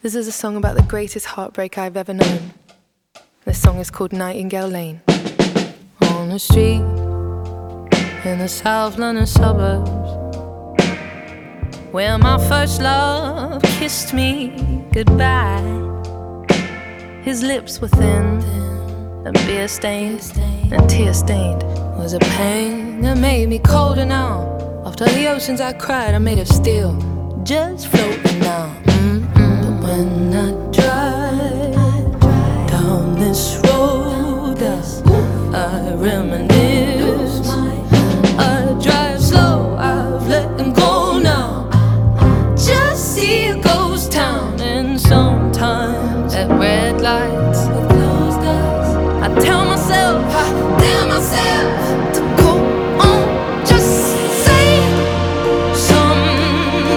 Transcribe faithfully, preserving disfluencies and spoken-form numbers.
This is a song about the greatest heartbreak I've ever known. This song is called Nightingale Lane. On the street in the South London suburbs, where my first love kissed me goodbye. His lips were thin and beer stained and tear stained. Was a pain that made me colder now. After the oceans I cried, I made of steel, just floating now. Mm-mm. But when I